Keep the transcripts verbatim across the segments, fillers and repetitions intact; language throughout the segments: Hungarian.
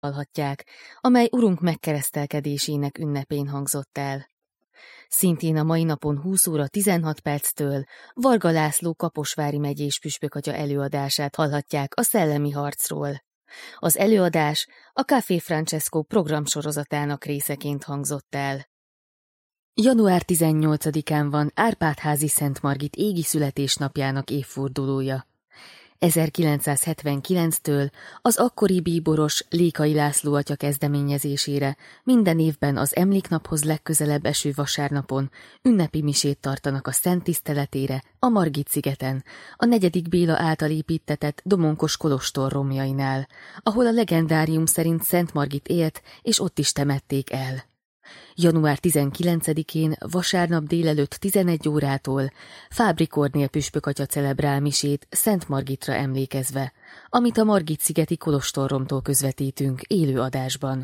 hallhatják, amely urunk megkeresztelkedésének ünnepén hangzott el. Szintén a mai napon húsz óra tizenhat perctől Varga László Kaposvári megyés püspökatya előadását hallhatják a szellemi harcról. Az előadás a Café Francesco programsorozatának részeként hangzott el. január tizennyolcadikán van Árpád-házi Szent Margit égi születésnapjának évfordulója. ezerkilencszázhetvenkilenctől az akkori bíboros Lékai László atya kezdeményezésére minden évben az emléknaphoz legközelebb eső vasárnapon ünnepi misét tartanak a szent tiszteletére a Margit-szigeten, a negyedik Béla által építtetett Domonkos kolostor romjainál, ahol a legendárium szerint Szent Margit élt, és ott is temették el. január tizenkilencedikén vasárnap délelőtt tizenegy órától Fábry Kornél püspökatya celebrál misét Szent Margitra emlékezve, amit a Margit-szigeti kolostorromtól közvetítünk élő adásban.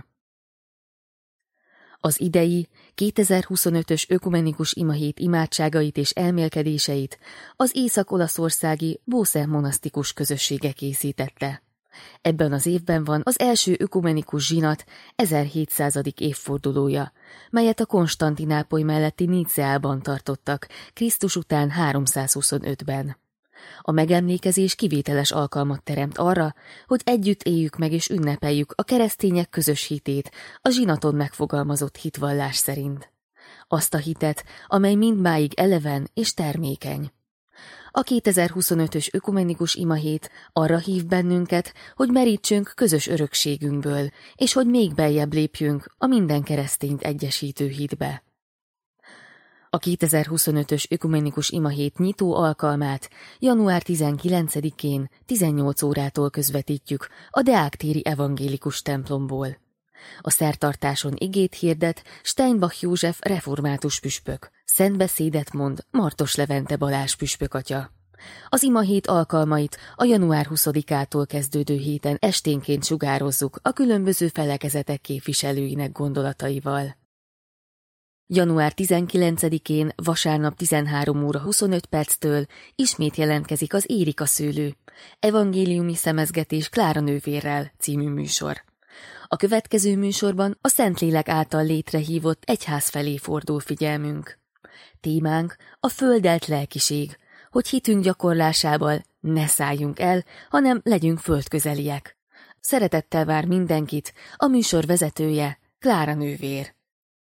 Az idei kétezer-huszonötös ökumenikus imahét imádságait és elmélkedéseit az észak-olaszországi Bose monasztikus közössége készítette. Ebben az évben van az első ökumenikus zsinat ezerhétszázadik évfordulója, melyet a Konstantinápoly melletti Niceában tartottak Krisztus után háromszázhuszonötben. A megemlékezés kivételes alkalmat teremt arra, hogy együtt éljük meg és ünnepeljük a keresztények közös hitét a zsinaton megfogalmazott hitvallás szerint. Azt a hitet, amely mindmáig eleven és termékeny. A kétezer-huszonötös ökumenikus imahét arra hív bennünket, hogy merítsünk közös örökségünkből, és hogy még beljebb lépjünk a minden keresztényt egyesítő hitbe. A kétezer-huszonötös ökumenikus imahét nyitó alkalmát január tizenkilencedikén tizennyolc órától közvetítjük a Deák-téri evangélikus templomból. A szertartáson igét hirdet Steinbach József református püspök, szent beszédet mond Martos Levente Balázs püspökatya. Az imahét alkalmait a január huszadikától kezdődő héten esténként sugározzuk a különböző felekezetek képviselőinek gondolataival. január tizenkilencedikén vasárnap tizenhárom óra huszonöt perctől ismét jelentkezik az Érika szőlő, evangéliumi szemezgetés Klára nővérrel című műsor. A következő műsorban a Szentlélek által létrehívott egyház felé fordul figyelmünk. Témánk a földelt lelkiség, hogy hitünk gyakorlásával ne szálljunk el, hanem legyünk földközeliek. Szeretettel vár mindenkit a műsor vezetője, Klára nővér.